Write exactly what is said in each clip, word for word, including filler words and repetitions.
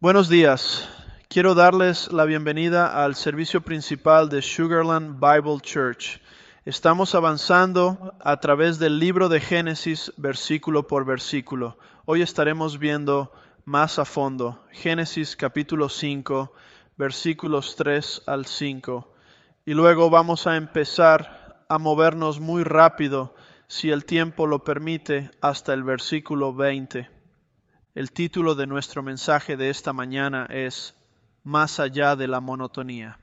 Buenos días. Quiero darles la bienvenida al servicio principal de Sugarland Bible Church. Estamos avanzando a través del libro de Génesis, versículo por versículo. Hoy estaremos viendo más a fondo Génesis capítulo cinco, versículos tres al cinco. Y luego vamos a empezar a movernos muy rápido, si el tiempo lo permite, hasta el versículo veinte. El título de nuestro mensaje de esta mañana es Más allá de la monotonía.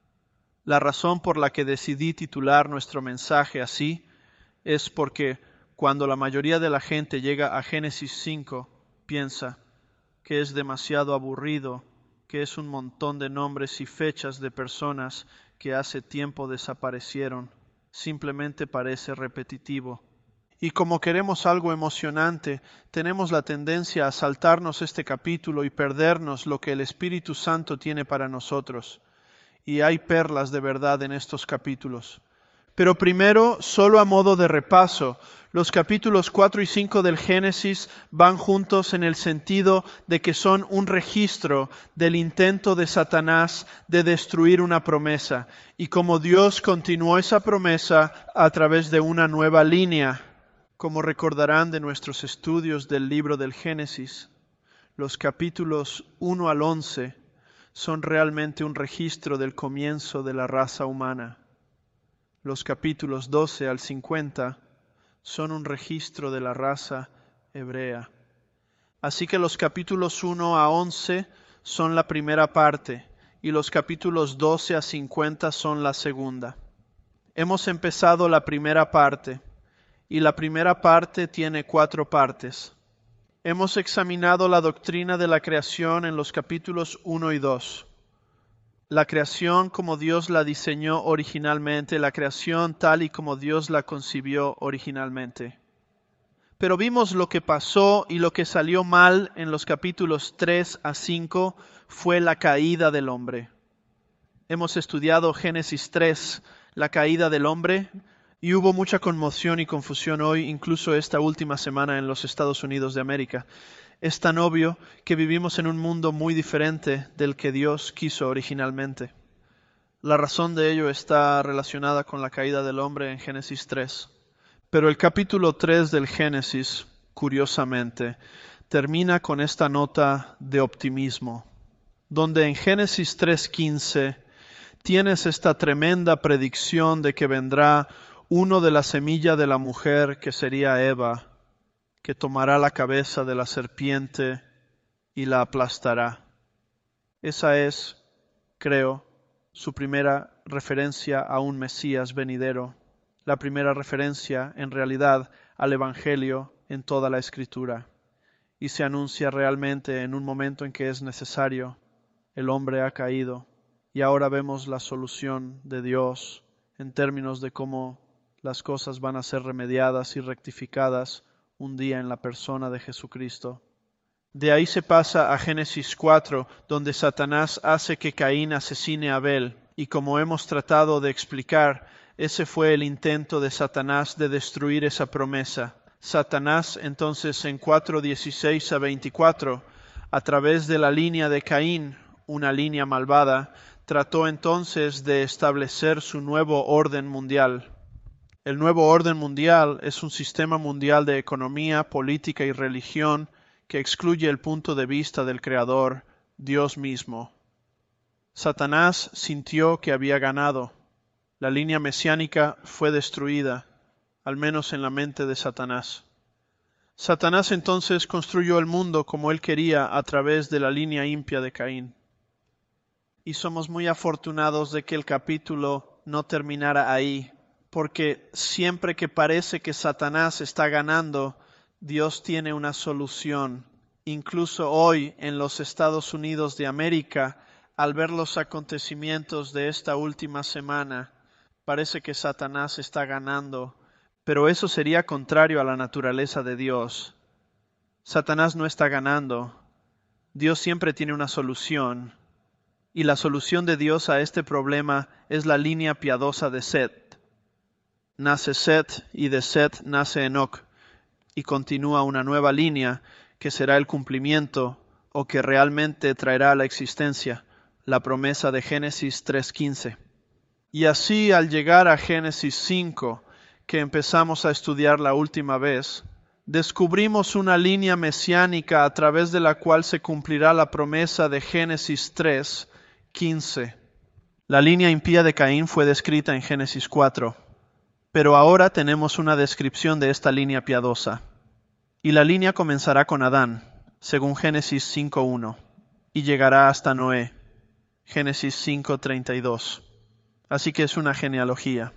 La razón por la que decidí titular nuestro mensaje así es porque cuando la mayoría de la gente llega a Génesis cinco, piensa que es demasiado aburrido, que es un montón de nombres y fechas de personas que hace tiempo desaparecieron. Simplemente parece repetitivo. Y como queremos algo emocionante, tenemos la tendencia a saltarnos este capítulo y perdernos lo que el Espíritu Santo tiene para nosotros. Y hay perlas de verdad en estos capítulos. Pero primero, solo a modo de repaso, los capítulos cuatro y cinco del Génesis van juntos en el sentido de que son un registro del intento de Satanás de destruir una promesa y cómo Dios continuó esa promesa a través de una nueva línea. Como recordarán de nuestros estudios del libro del Génesis, los capítulos uno al once son realmente un registro del comienzo de la raza humana. Los capítulos doce al cincuenta son un registro de la raza hebrea. Así que los capítulos uno a once son la primera parte y los capítulos doce a cincuenta son la segunda. Hemos empezado la primera parte. Y la primera parte tiene cuatro partes. Hemos examinado la doctrina de la creación en los capítulos uno y dos. La creación como Dios la diseñó originalmente, la creación tal y como Dios la concibió originalmente. Pero vimos lo que pasó y lo que salió mal en los capítulos tres a cinco fue la caída del hombre. Hemos estudiado Génesis tres, la caída del hombre. Y hubo mucha conmoción y confusión hoy, incluso esta última semana en los Estados Unidos de América. Es tan obvio que vivimos en un mundo muy diferente del que Dios quiso originalmente. La razón de ello está relacionada con la caída del hombre en Génesis tres. Pero el capítulo tres del Génesis, curiosamente, termina con esta nota de optimismo, donde en Génesis tres quince tienes esta tremenda predicción de que vendrá uno de la semilla de la mujer, que sería Eva, que tomará la cabeza de la serpiente y la aplastará. Esa es, creo, su primera referencia a un Mesías venidero, la primera referencia, en realidad, al Evangelio en toda la Escritura. Y se anuncia realmente en un momento en que es necesario. El hombre ha caído y ahora vemos la solución de Dios en términos de cómo las cosas van a ser remediadas y rectificadas un día en la persona de Jesucristo. De ahí se pasa a Génesis cuatro, donde Satanás hace que Caín asesine a Abel. Y como hemos tratado de explicar, ese fue el intento de Satanás de destruir esa promesa. Satanás entonces en cuatro dieciséis a veinticuatro, a través de la línea de Caín, una línea malvada, trató entonces de establecer su nuevo orden mundial. El nuevo orden mundial es un sistema mundial de economía, política y religión que excluye el punto de vista del Creador, Dios mismo. Satanás sintió que había ganado. La línea mesiánica fue destruida, al menos en la mente de Satanás. Satanás entonces construyó el mundo como él quería a través de la línea impía de Caín. Y somos muy afortunados de que el capítulo no terminara ahí, porque siempre que parece que Satanás está ganando, Dios tiene una solución. Incluso hoy en los Estados Unidos de América, al ver los acontecimientos de esta última semana, parece que Satanás está ganando, pero eso sería contrario a la naturaleza de Dios. Satanás no está ganando. Dios siempre tiene una solución. Y la solución de Dios a este problema es la línea piadosa de Set. Nace Set y de Set nace Enoc y continúa una nueva línea que será el cumplimiento o que realmente traerá a la existencia, la promesa de Génesis tres quince. Y así, al llegar a Génesis cinco, que empezamos a estudiar la última vez, descubrimos una línea mesiánica a través de la cual se cumplirá la promesa de Génesis tres quince. La línea impía de Caín fue descrita en Génesis cuatro, pero ahora tenemos una descripción de esta línea piadosa. Y la línea comenzará con Adán, según Génesis cinco uno, y llegará hasta Noé, Génesis cinco treinta y dos. Así que es una genealogía.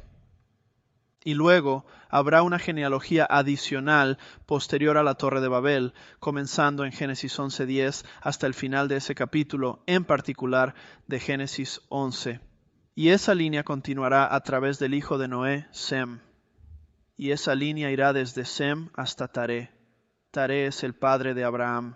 Y luego habrá una genealogía adicional posterior a la Torre de Babel, comenzando en Génesis once diez hasta el final de ese capítulo, en particular de Génesis once. Y esa línea continuará a través del hijo de Noé, Sem. Y esa línea irá desde Sem hasta Taré. Taré es el padre de Abraham.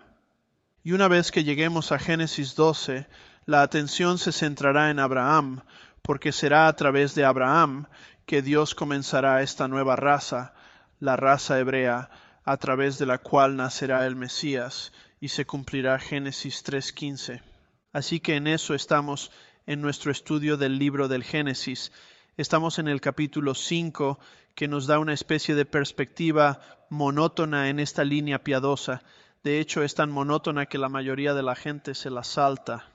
Y una vez que lleguemos a Génesis doce, la atención se centrará en Abraham, porque será a través de Abraham que Dios comenzará esta nueva raza, la raza hebrea, a través de la cual nacerá el Mesías, y se cumplirá Génesis tres quince. Así que en eso estamos en nuestro estudio del libro del Génesis. Estamos en el capítulo cinco, que nos da una especie de perspectiva monótona en esta línea piadosa. De hecho, es tan monótona que la mayoría de la gente se la salta.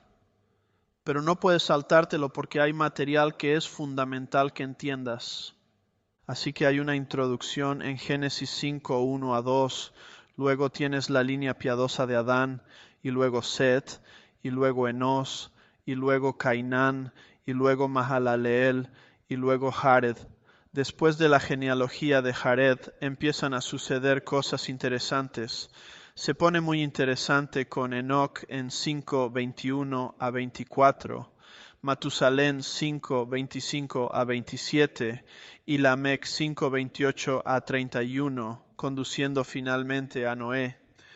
Pero no puedes saltártelo porque hay material que es fundamental que entiendas. Así que hay una introducción en Génesis cinco, uno a dos, luego tienes la línea piadosa de Adán, y luego Set, y luego Enos, y luego Cainán, y luego Mahalaleel, y luego Jared. Después de la genealogía de Jared empiezan a suceder cosas interesantes. Se pone muy interesante con Enoc en cinco, veintiuno a veinticuatro, Matusalén cinco, veinticinco a veintisiete y Lamec cinco, veintiocho a treinta y uno, conduciendo finalmente a Noé.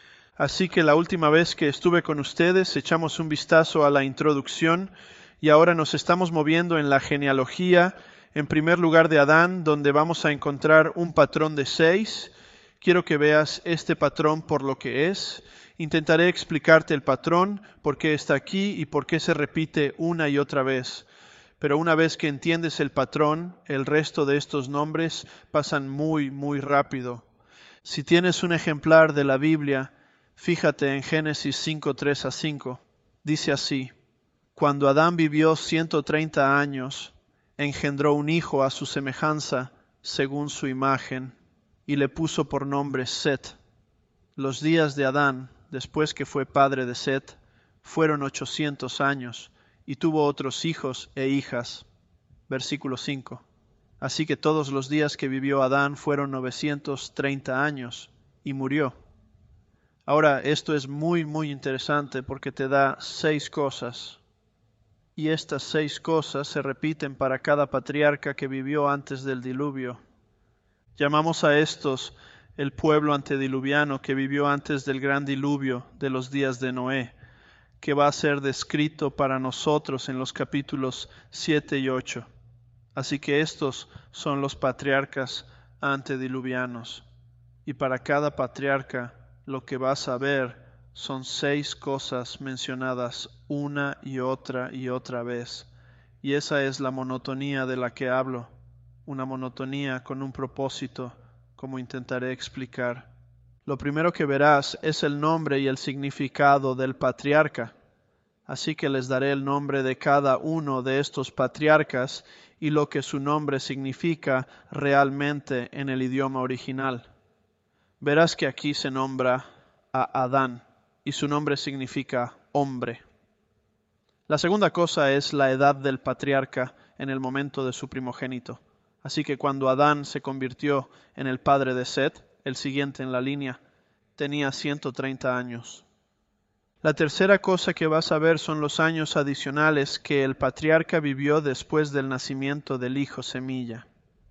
Así que la última vez que estuve con ustedes echamos un vistazo a la introducción y ahora nos estamos moviendo en la genealogía, en primer lugar de Adán, donde vamos a encontrar un patrón de seis. Quiero que veas este patrón por lo que es. Intentaré explicarte el patrón, por qué está aquí y por qué se repite una y otra vez. Pero una vez que entiendes el patrón, el resto de estos nombres pasan muy, muy rápido. Si tienes un ejemplar de la Biblia, fíjate en Génesis cinco, tres a cinco. Dice así: Cuando Adán vivió ciento treinta años, engendró un hijo a su semejanza, según su imagen, y le puso por nombre Set. Los días de Adán, después que fue padre de Set, fueron ochocientos años, y tuvo otros hijos e hijas. Versículo cinco. Así que todos los días que vivió Adán fueron novecientos treinta años, y murió. Ahora, esto es muy, muy interesante porque te da seis cosas. Y estas seis cosas se repiten para cada patriarca que vivió antes del diluvio. Llamamos a estos el pueblo antediluviano que vivió antes del gran diluvio de los días de Noé, que va a ser descrito para nosotros en los capítulos siete y ocho. Así que estos son los patriarcas antediluvianos. Y para cada patriarca lo que vas a ver son seis cosas mencionadas una y otra y otra vez. Y esa es la monotonía de la que hablo. Una monotonía con un propósito, como intentaré explicar. Lo primero que verás es el nombre y el significado del patriarca. Así que les daré el nombre de cada uno de estos patriarcas y lo que su nombre significa realmente en el idioma original. Verás que aquí se nombra a Adán y su nombre significa hombre. La segunda cosa es la edad del patriarca en el momento de su primogénito. Así que cuando Adán se convirtió en el padre de Set, el siguiente en la línea, tenía ciento treinta años. La tercera cosa que vas a ver son los años adicionales que el patriarca vivió después del nacimiento del hijo semilla.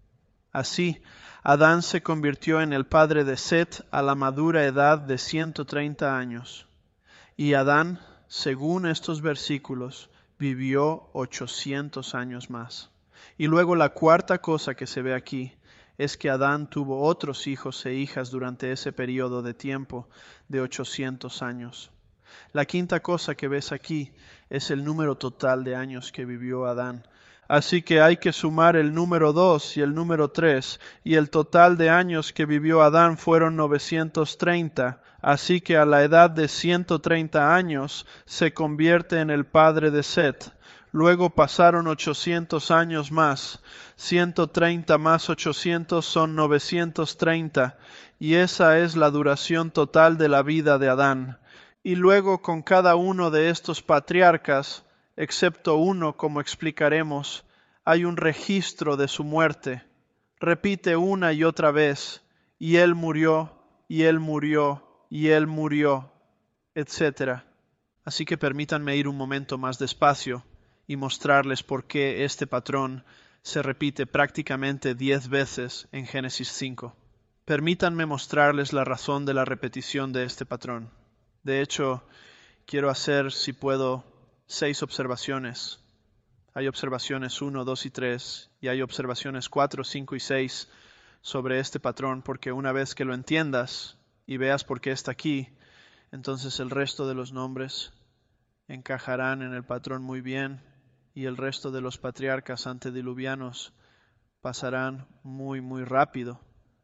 Así, Adán se convirtió en el padre de Set a la madura edad de ciento treinta años. Y Adán, según estos versículos, vivió ochocientos años más. Y luego la cuarta cosa que se ve aquí es que Adán tuvo otros hijos e hijas durante ese periodo de tiempo de ochocientos años. La quinta cosa que ves aquí es el número total de años que vivió Adán. Así que hay que sumar el número dos y el número tres, y el total de años que vivió Adán fueron novecientos treinta. Así que a la edad de ciento treinta años se convierte en el padre de Set. Luego pasaron ochocientos años más. ciento treinta más ochocientos son novecientos treinta, y esa es la duración total de la vida de Adán. Y luego con cada uno de estos patriarcas, excepto uno, como explicaremos, hay un registro de su muerte. Repite una y otra vez, y él murió, y él murió, y él murió, etcétera. Así que permítanme ir un momento más despacio y mostrarles por qué este patrón se repite prácticamente diez veces en Génesis cinco. Permítanme mostrarles la razón de la repetición de este patrón. De hecho, quiero hacer, si puedo, seis observaciones. Hay observaciones uno, dos y tres, y hay observaciones cuatro, cinco y seis sobre este patrón, porque una vez que lo entiendas y veas por qué está aquí, entonces el resto de los nombres encajarán en el patrón muy bien, y el resto de los patriarcas antediluvianos pasarán muy, muy rápido.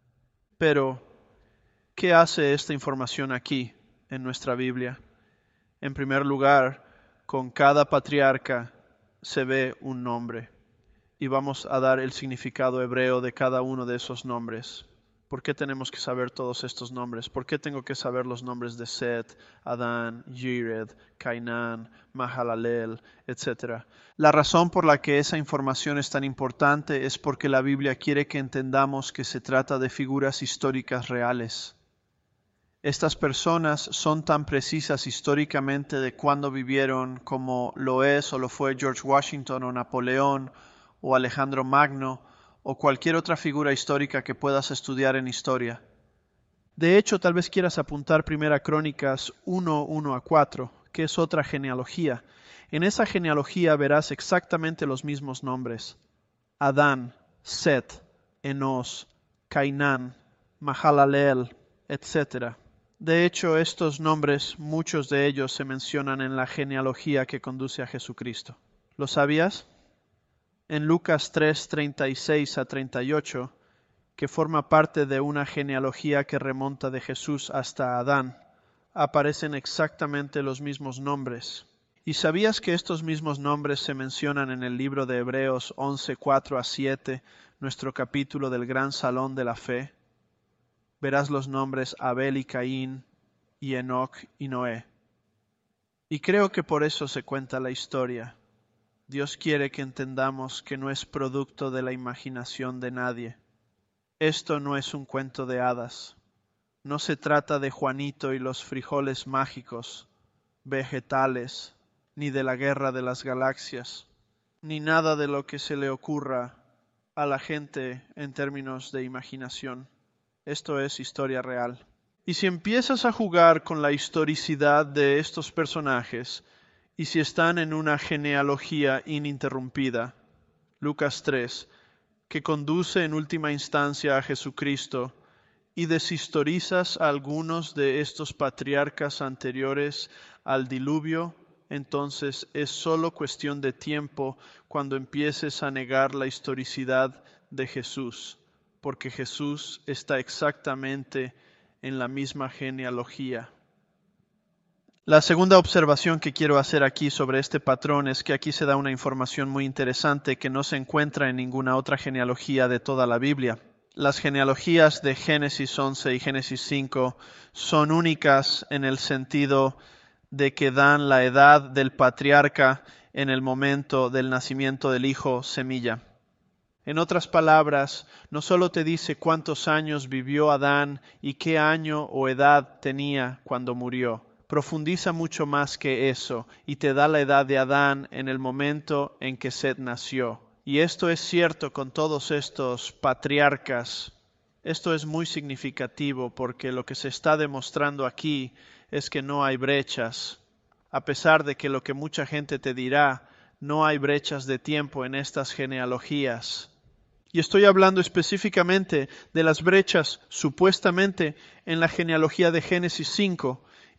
Pero, ¿qué hace esta información aquí en nuestra Biblia? En primer lugar, con cada patriarca se ve un nombre, y vamos a dar el significado hebreo de cada uno de esos nombres. ¿Por qué tenemos que saber todos estos nombres? ¿Por qué tengo que saber los nombres de Set, Adán, Yered, Cainán, Mahalalel, etcétera? La razón por la que esa información es tan importante es porque la Biblia quiere que entendamos que se trata de figuras históricas reales. Estas personas son tan precisas históricamente de cuándo vivieron como lo es o lo fue George Washington o Napoleón o Alejandro Magno o cualquier otra figura histórica que puedas estudiar en historia. De hecho, tal vez quieras apuntar Primera Crónicas uno, uno a cuatro, que es otra genealogía. En esa genealogía verás exactamente los mismos nombres: Adán, Set, Enos, Cainán, Mahalalel, etcétera. De hecho, estos nombres, muchos de ellos se mencionan en la genealogía que conduce a Jesucristo. ¿Lo sabías? En Lucas tres, treinta y seis a treinta y ocho, que forma parte de una genealogía que remonta de Jesús hasta Adán, aparecen exactamente los mismos nombres. ¿Y sabías que estos mismos nombres se mencionan en el libro de Hebreos once, cuatro a siete, nuestro capítulo del Gran Salón de la Fe? Verás los nombres Abel y Caín, y Enoc y Noé. Y creo que por eso se cuenta la historia. Dios quiere que entendamos que no es producto de la imaginación de nadie. Esto no es un cuento de hadas. No se trata de Juanito y los frijoles mágicos, vegetales, ni de la guerra de las galaxias, ni nada de lo que se le ocurra a la gente en términos de imaginación. Esto es historia real. Y si empiezas a jugar con la historicidad de estos personajes, y si están en una genealogía ininterrumpida, Lucas tres, que conduce en última instancia a Jesucristo, y deshistorizas a algunos de estos patriarcas anteriores al diluvio, entonces es solo cuestión de tiempo cuando empieces a negar la historicidad de Jesús, porque Jesús está exactamente en la misma genealogía. La segunda observación que quiero hacer aquí sobre este patrón es que aquí se da una información muy interesante que no se encuentra en ninguna otra genealogía de toda la Biblia. Las genealogías de Génesis once y Génesis cinco son únicas en el sentido de que dan la edad del patriarca en el momento del nacimiento del hijo semilla. En otras palabras, no solo te dice cuántos años vivió Adán y qué año o edad tenía cuando murió. Profundiza mucho más que eso y te da la edad de Adán en el momento en que Set nació. Y esto es cierto con todos estos patriarcas. Esto es muy significativo porque lo que se está demostrando aquí es que no hay brechas. A pesar de que lo que mucha gente te dirá, no hay brechas de tiempo en estas genealogías. Y estoy hablando específicamente de las brechas supuestamente en la genealogía de Génesis cinco,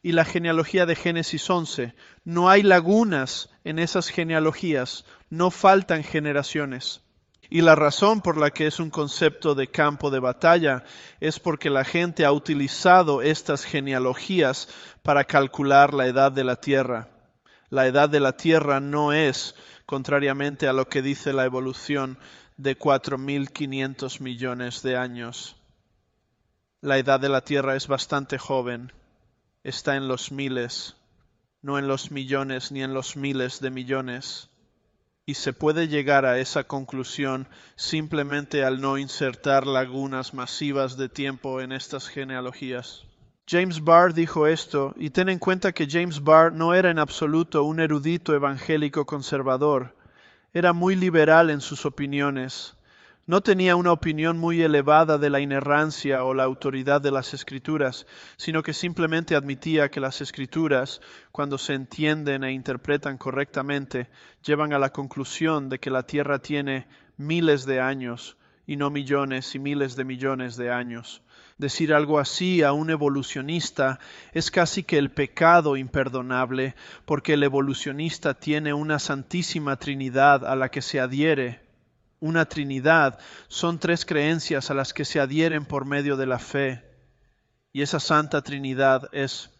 y la genealogía de Génesis once. No hay lagunas en esas genealogías, no faltan generaciones. Y la razón por la que es un concepto de campo de batalla es porque la gente ha utilizado estas genealogías para calcular la edad de la Tierra. La edad de la Tierra no es, contrariamente a lo que dice la evolución, de cuatro mil quinientos millones de años. La edad de la Tierra es bastante joven, está en los miles, no en los millones ni en los miles de millones. Y se puede llegar a esa conclusión simplemente al no insertar lagunas masivas de tiempo en estas genealogías. James Barr dijo esto, y ten en cuenta que James Barr no era en absoluto un erudito evangélico conservador. Era muy liberal en sus opiniones. No tenía una opinión muy elevada de la inerrancia o la autoridad de las Escrituras, sino que simplemente admitía que las Escrituras, cuando se entienden e interpretan correctamente, llevan a la conclusión de que la Tierra tiene miles de años y no millones y miles de millones de años. Decir algo así a un evolucionista es casi que el pecado imperdonable, porque el evolucionista tiene una santísima Trinidad a la que se adhiere. Una Trinidad son tres creencias a las que se adhieren por medio de la fe. Y esa Santa Trinidad es,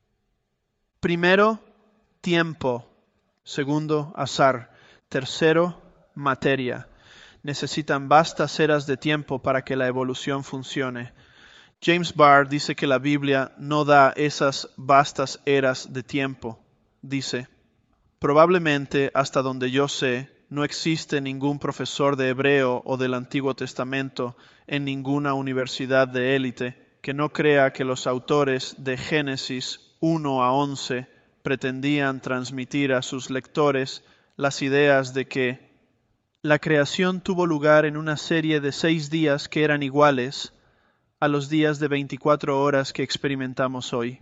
primero, tiempo. Segundo, azar. Tercero, materia. Necesitan vastas eras de tiempo para que la evolución funcione. James Barr dice que la Biblia no da esas vastas eras de tiempo. Dice, probablemente hasta donde yo sé, no existe ningún profesor de hebreo o del Antiguo Testamento en ninguna universidad de élite que no crea que los autores de Génesis uno a once pretendían transmitir a sus lectores las ideas de que la creación tuvo lugar en una serie de seis días que eran iguales a los días de veinticuatro horas que experimentamos hoy,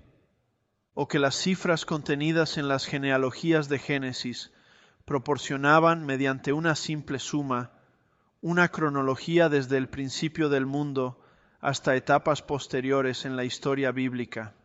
o que las cifras contenidas en las genealogías de Génesis proporcionaban, mediante una simple suma, una cronología desde el principio del mundo hasta etapas posteriores en la historia bíblica.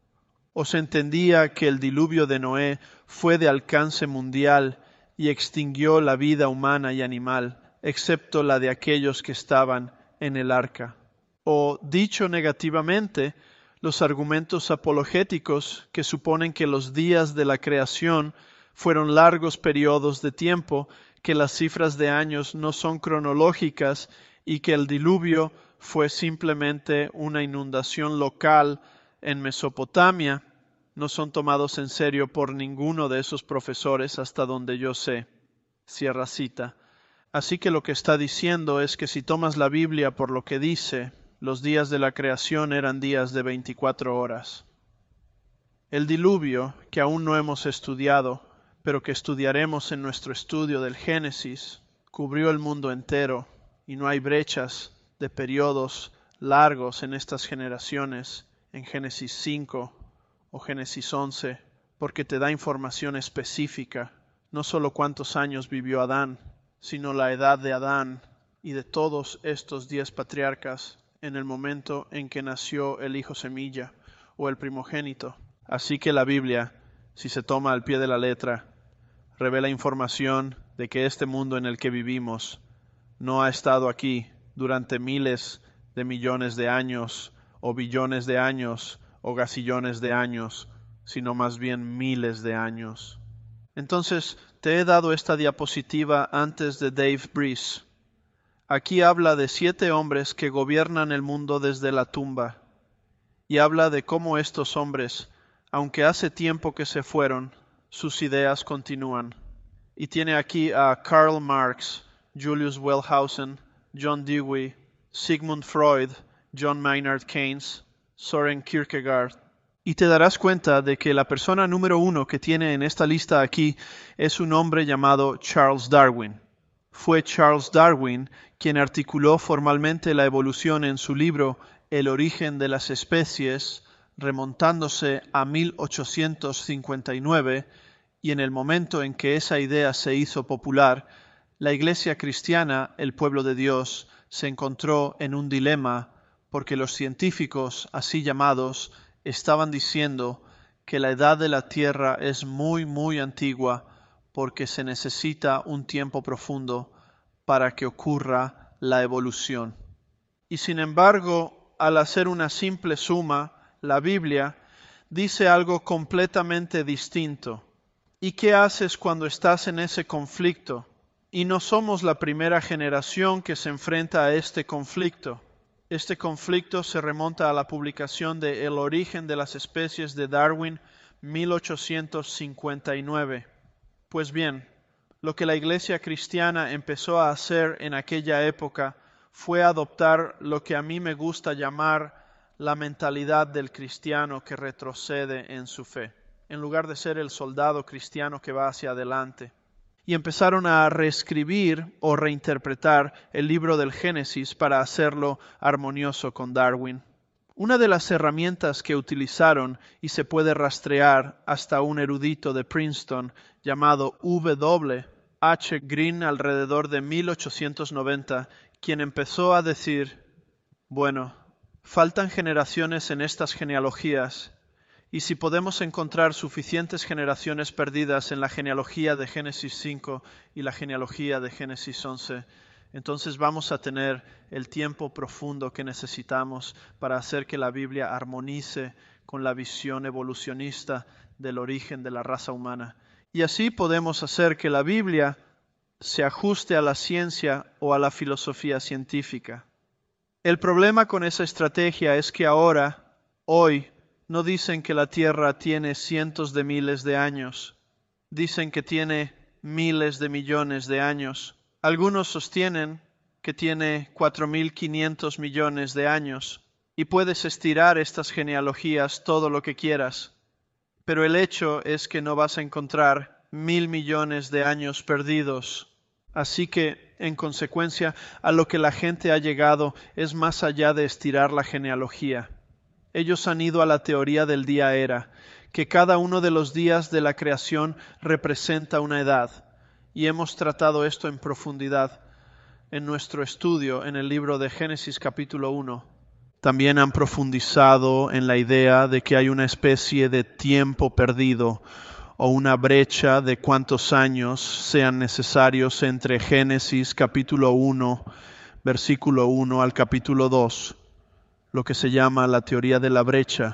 O se entendía que el diluvio de Noé fue de alcance mundial y extinguió la vida humana y animal, excepto la de aquellos que estaban en el arca. O, dicho negativamente, los argumentos apologéticos que suponen que los días de la creación fueron largos periodos de tiempo, que las cifras de años no son cronológicas y que el diluvio fue simplemente una inundación local en Mesopotamia, no son tomados en serio por ninguno de esos profesores hasta donde yo sé. Cierra cita. Así que lo que está diciendo es que si tomas la Biblia por lo que dice, los días de la creación eran días de veinticuatro horas. El diluvio, que aún no hemos estudiado, pero que estudiaremos en nuestro estudio del Génesis, cubrió el mundo entero y no hay brechas de periodos largos en estas generaciones, en Génesis cinco o Génesis once, porque te da información específica, no solo cuántos años vivió Adán, sino la edad de Adán y de todos estos diez patriarcas en el momento en que nació el hijo semilla o el primogénito. Así que la Biblia, si se toma al pie de la letra, revela información de que este mundo en el que vivimos no ha estado aquí durante miles de millones de años o billones de años o gazillones de años, sino más bien miles de años. Entonces, te he dado esta diapositiva antes de Dave Breeze. Aquí habla de siete hombres que gobiernan el mundo desde la tumba, y habla de cómo estos hombres, aunque hace tiempo que se fueron, sus ideas continúan. Y tiene aquí a Karl Marx, Julius Wellhausen, John Dewey, Sigmund Freud, John Maynard Keynes, Soren Kierkegaard. Y te darás cuenta de que la persona número uno que tiene en esta lista aquí es un hombre llamado Charles Darwin. Fue Charles Darwin quien articuló formalmente la evolución en su libro El origen de las especies, remontándose a mil ochocientos cincuenta y nueve, y en el momento en que esa idea se hizo popular, la Iglesia cristiana, el pueblo de Dios, se encontró en un dilema porque los científicos, así llamados, estaban diciendo que la edad de la tierra es muy, muy antigua porque se necesita un tiempo profundo para que ocurra la evolución. Y sin embargo, al hacer una simple suma, la Biblia dice algo completamente distinto. ¿Y qué haces cuando estás en ese conflicto? Y no somos la primera generación que se enfrenta a este conflicto. Este conflicto se remonta a la publicación de El origen de las especies de Darwin, mil ochocientos cincuenta y nueve. Pues bien, lo que la Iglesia cristiana empezó a hacer en aquella época fue adoptar lo que a mí me gusta llamar la mentalidad del cristiano que retrocede en su fe, en lugar de ser el soldado cristiano que va hacia adelante. Y empezaron a reescribir o reinterpretar el libro del Génesis para hacerlo armonioso con Darwin. Una de las herramientas que utilizaron, y se puede rastrear hasta un erudito de Princeton llamado W H Green alrededor de mil ochocientos noventa, quien empezó a decir, bueno, faltan generaciones en estas genealogías, y si podemos encontrar suficientes generaciones perdidas en la genealogía de Génesis cinco y la genealogía de Génesis once, entonces vamos a tener el tiempo profundo que necesitamos para hacer que la Biblia armonice con la visión evolucionista del origen de la raza humana. Y así podemos hacer que la Biblia se ajuste a la ciencia o a la filosofía científica. El problema con esa estrategia es que ahora, hoy, no dicen que la Tierra tiene cientos de miles de años. Dicen que tiene miles de millones de años. Algunos sostienen que tiene cuatro mil quinientos millones de años. Y puedes estirar estas genealogías todo lo que quieras. Pero el hecho es que no vas a encontrar mil millones de años perdidos. Así que, en consecuencia, a lo que la gente ha llegado es más allá de estirar la genealogía. Ellos han ido a la teoría del día era, que cada uno de los días de la creación representa una edad, y hemos tratado esto en profundidad en nuestro estudio en el libro de Génesis capítulo uno. También han profundizado en la idea de que hay una especie de tiempo perdido o una brecha de cuántos años sean necesarios entre Génesis capítulo uno, versículo uno al capítulo dos. Lo que se llama la teoría de la brecha,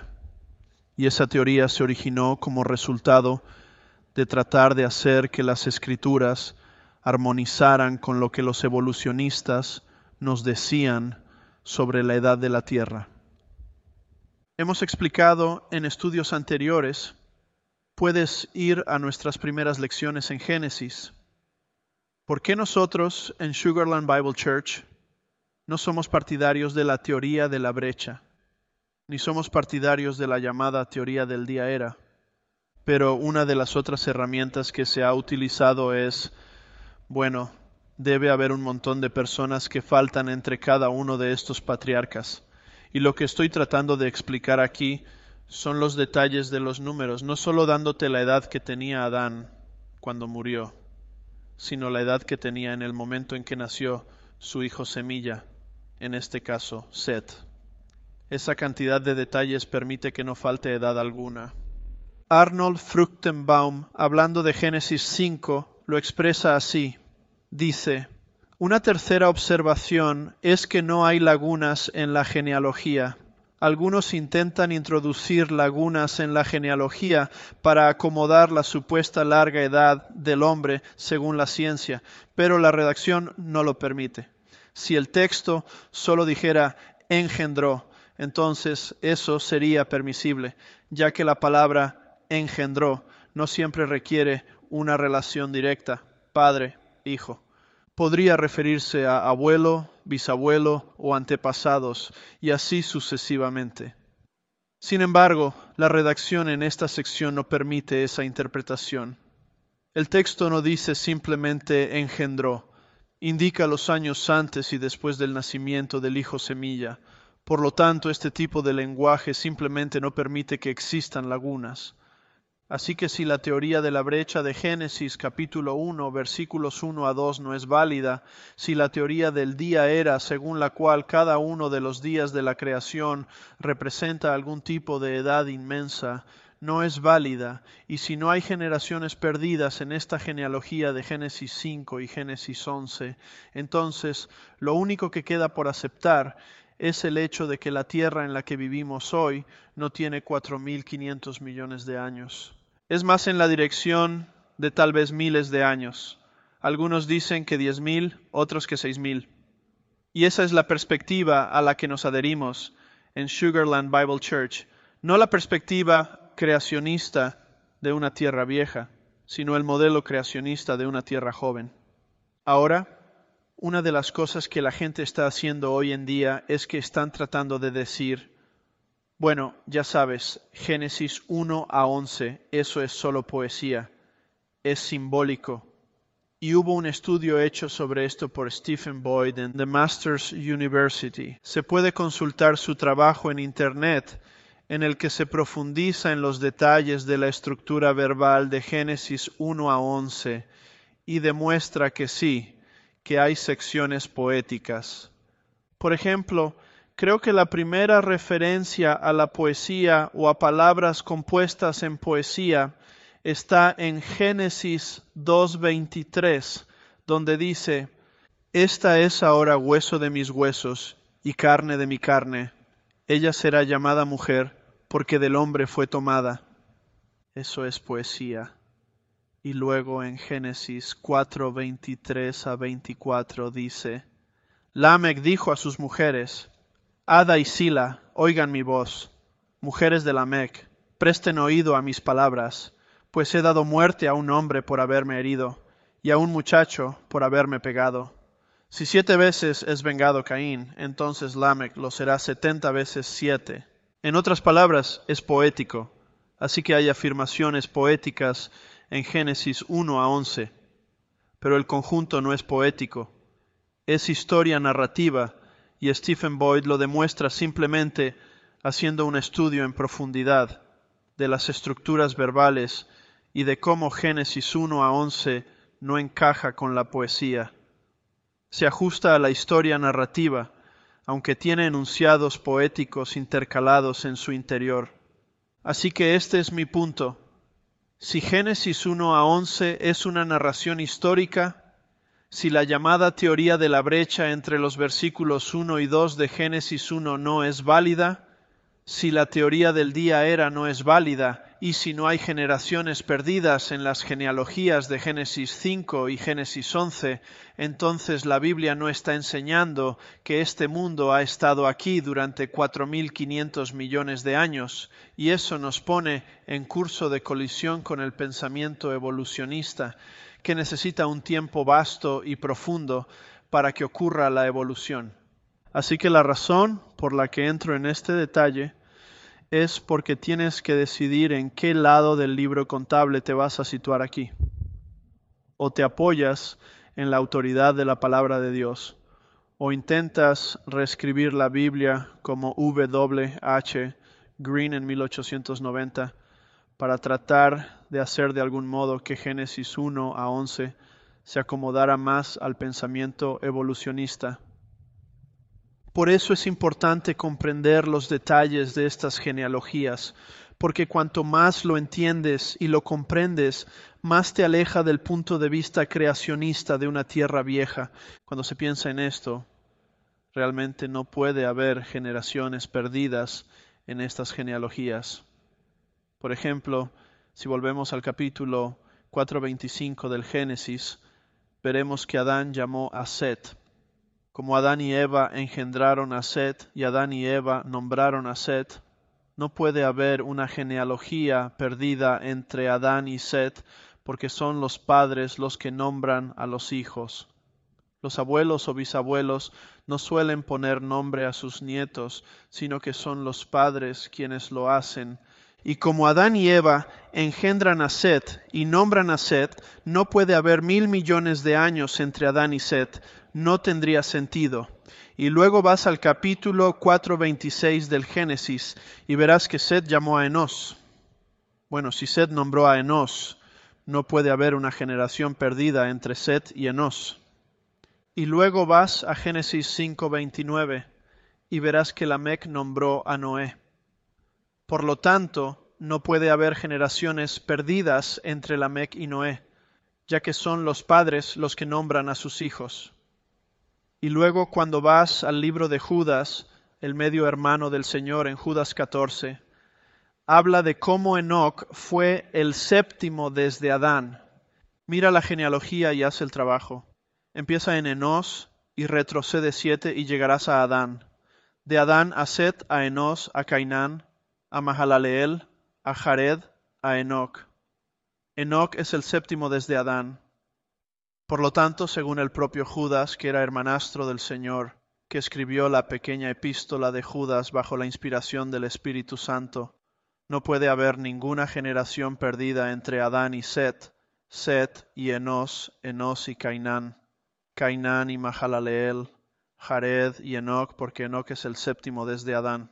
y esa teoría se originó como resultado de tratar de hacer que las escrituras armonizaran con lo que los evolucionistas nos decían sobre la edad de la Tierra. Hemos explicado en estudios anteriores, puedes ir a nuestras primeras lecciones en Génesis, ¿por qué nosotros en Sugarland Bible Church no somos partidarios de la teoría de la brecha, ni somos partidarios de la llamada teoría del día era? Pero una de las otras herramientas que se ha utilizado es, bueno, debe haber un montón de personas que faltan entre cada uno de estos patriarcas. Y lo que estoy tratando de explicar aquí son los detalles de los números, no solo dándote la edad que tenía Adán cuando murió, sino la edad que tenía en el momento en que nació su hijo semilla, en este caso, Set. Esa cantidad de detalles permite que no falte edad alguna. Arnold Fruchtenbaum, hablando de Génesis cinco, lo expresa así. Dice, una tercera observación es que no hay lagunas en la genealogía. Algunos intentan introducir lagunas en la genealogía para acomodar la supuesta larga edad del hombre según la ciencia, pero la redacción no lo permite. Si el texto solo dijera engendró, entonces eso sería permisible, ya que la palabra engendró no siempre requiere una relación directa, padre-hijo. Podría referirse a abuelo, bisabuelo o antepasados, y así sucesivamente. Sin embargo, la redacción en esta sección no permite esa interpretación. El texto no dice simplemente engendró, indica los años antes y después del nacimiento del hijo semilla. Por lo tanto, este tipo de lenguaje simplemente no permite que existan lagunas. Así que si la teoría de la brecha de Génesis capítulo uno, versículos uno a dos no es válida, si la teoría del día era según la cual cada uno de los días de la creación representa algún tipo de edad inmensa, no es válida, y si no hay generaciones perdidas en esta genealogía de Génesis cinco y Génesis once, entonces lo único que queda por aceptar es el hecho de que la tierra en la que vivimos hoy no tiene cuatro mil quinientos millones de años. Es más en la dirección de tal vez miles de años. Algunos dicen que diez mil, otros que seis mil. Y esa es la perspectiva a la que nos adherimos en Sugarland Bible Church. No la perspectiva creacionista de una tierra vieja, sino el modelo creacionista de una tierra joven. Ahora, una de las cosas que la gente está haciendo hoy en día es que están tratando de decir, bueno, ya sabes, Génesis uno a once, eso es solo poesía, es simbólico. Y hubo un estudio hecho sobre esto por Stephen Boyd en The Masters University. Se puede consultar su trabajo en Internet, en el que se profundiza en los detalles de la estructura verbal de Génesis uno a once y demuestra que sí, que hay secciones poéticas. Por ejemplo, creo que la primera referencia a la poesía o a palabras compuestas en poesía está en Génesis dos veintitrés, donde dice, «Esta es ahora hueso de mis huesos y carne de mi carne. Ella será llamada mujer, porque del hombre fue tomada». Eso es poesía. Y luego en Génesis cuatro veintitrés a veinticuatro dice, «Lamec dijo a sus mujeres, Ada y Sila, oigan mi voz. Mujeres de Lamec, presten oído a mis palabras, pues he dado muerte a un hombre por haberme herido, y a un muchacho por haberme pegado. Si siete veces es vengado Caín, entonces Lamec lo será setenta veces siete». En otras palabras, es poético, así que hay afirmaciones poéticas en Génesis uno a once, pero el conjunto no es poético, es historia narrativa, y Stephen Boyd lo demuestra simplemente haciendo un estudio en profundidad de las estructuras verbales y de cómo Génesis uno a once no encaja con la poesía. Se ajusta a la historia narrativa, aunque tiene enunciados poéticos intercalados en su interior. Así que este es mi punto. Si Génesis uno a once es una narración histórica, si la llamada teoría de la brecha entre los versículos uno y dos de Génesis uno no es válida, si la teoría del día era no es válida, y si no hay generaciones perdidas en las genealogías de Génesis cinco y Génesis once, entonces la Biblia no está enseñando que este mundo ha estado aquí durante cuatro mil quinientos millones de años, y eso nos pone en curso de colisión con el pensamiento evolucionista, que necesita un tiempo vasto y profundo para que ocurra la evolución. Así que la razón por la que entro en este detalle es porque tienes que decidir en qué lado del libro contable te vas a situar aquí. O te apoyas en la autoridad de la palabra de Dios, o intentas reescribir la Biblia como W H Green en mil ochocientos noventa para tratar de hacer de algún modo que Génesis uno a once se acomodara más al pensamiento evolucionista. Por eso es importante comprender los detalles de estas genealogías, porque cuanto más lo entiendes y lo comprendes, más te aleja del punto de vista creacionista de una tierra vieja. Cuando se piensa en esto, realmente no puede haber generaciones perdidas en estas genealogías. Por ejemplo, si volvemos al capítulo cuatro veinticinco del Génesis, veremos que Adán llamó a Set. Como Adán y Eva engendraron a Set y Adán y Eva nombraron a Set, no puede haber una genealogía perdida entre Adán y Set, porque son los padres los que nombran a los hijos. Los abuelos o bisabuelos no suelen poner nombre a sus nietos, sino que son los padres quienes lo hacen. Y como Adán y Eva engendran a Set y nombran a Set, no puede haber mil millones de años entre Adán y Set. No tendría sentido. Y luego vas al capítulo cuatro veintiséis del Génesis y verás que Set llamó a Enos. Bueno, si Set nombró a Enos, no puede haber una generación perdida entre Set y Enos. Y luego vas a Génesis cinco veintinueve y verás que Lamec nombró a Noé. Por lo tanto, no puede haber generaciones perdidas entre Lamec y Noé, ya que son los padres los que nombran a sus hijos. Y luego cuando vas al libro de Judas, el medio hermano del Señor, en Judas catorce, habla de cómo Enoc fue el séptimo desde Adán. Mira la genealogía y haz el trabajo. Empieza en Enos y retrocede siete y llegarás a Adán. De Adán a Set, a Enos, a Cainán, a Mahalaleel, a Jared, a Enoc. Enoc es el séptimo desde Adán. Por lo tanto, según el propio Judas, que era hermanastro del Señor, que escribió la pequeña epístola de Judas bajo la inspiración del Espíritu Santo, no puede haber ninguna generación perdida entre Adán y Set, Set y Enos, Enos y Cainán, Cainán y Mahalaleel, Jared y Enoc, porque Enoc es el séptimo desde Adán.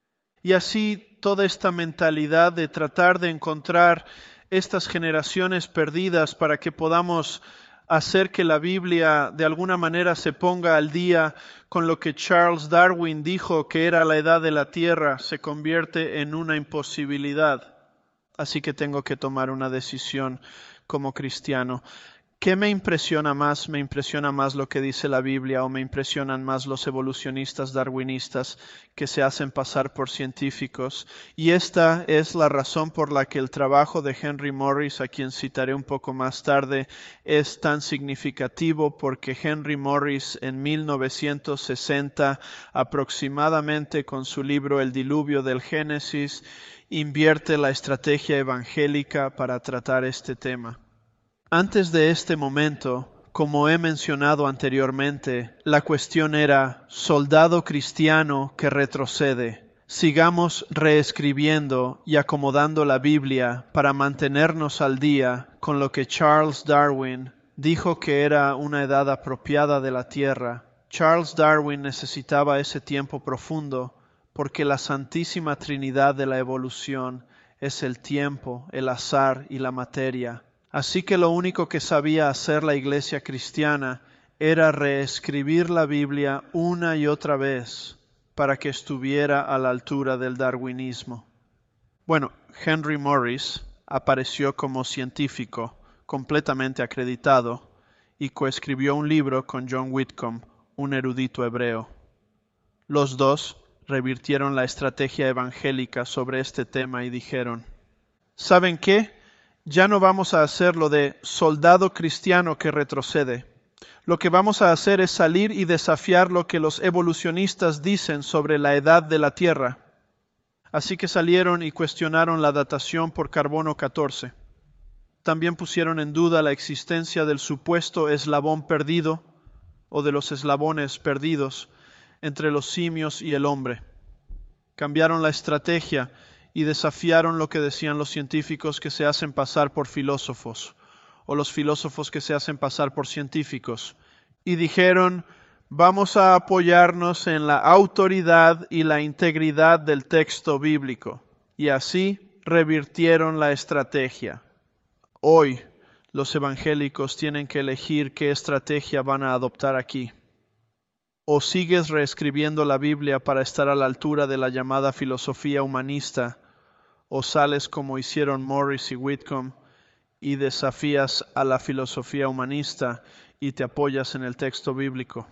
Y así toda esta mentalidad de tratar de encontrar estas generaciones perdidas para que podamos hacer que la Biblia de alguna manera se ponga al día con lo que Charles Darwin dijo que era la edad de la Tierra, se convierte en una imposibilidad. Así que tengo que tomar una decisión como cristiano. ¿Qué me impresiona más? ¿Me impresiona más lo que dice la Biblia o me impresionan más los evolucionistas darwinistas que se hacen pasar por científicos? Y esta es la razón por la que el trabajo de Henry Morris, a quien citaré un poco más tarde, es tan significativo, porque Henry Morris en mil novecientos sesenta, aproximadamente, con su libro El diluvio del Génesis, invierte la estrategia evangélica para tratar este tema. Antes de este momento, como he mencionado anteriormente, la cuestión era soldado cristiano que retrocede. Sigamos reescribiendo y acomodando la Biblia para mantenernos al día con lo que Charles Darwin dijo que era una edad apropiada de la Tierra. Charles Darwin necesitaba ese tiempo profundo porque la Santísima Trinidad de la evolución es el tiempo, el azar y la materia. Así que lo único que sabía hacer la iglesia cristiana era reescribir la Biblia una y otra vez para que estuviera a la altura del darwinismo. Bueno, Henry Morris apareció como científico completamente acreditado y coescribió un libro con John Whitcomb, un erudito hebreo. Los dos revirtieron la estrategia evangélica sobre este tema y dijeron: ¿saben qué? Ya no vamos a hacer lo de soldado cristiano que retrocede. Lo que vamos a hacer es salir y desafiar lo que los evolucionistas dicen sobre la edad de la Tierra. Así que salieron y cuestionaron la datación por carbono catorce. También pusieron en duda la existencia del supuesto eslabón perdido o de los eslabones perdidos entre los simios y el hombre. Cambiaron la estrategia y desafiaron lo que decían los científicos que se hacen pasar por filósofos, o los filósofos que se hacen pasar por científicos, y dijeron: vamos a apoyarnos en la autoridad y la integridad del texto bíblico. Y así revirtieron la estrategia. Hoy los evangélicos tienen que elegir qué estrategia van a adoptar aquí. O sigues reescribiendo la Biblia para estar a la altura de la llamada filosofía humanista, o sales como hicieron Morris y Whitcomb y desafías a la filosofía humanista y te apoyas en el texto bíblico.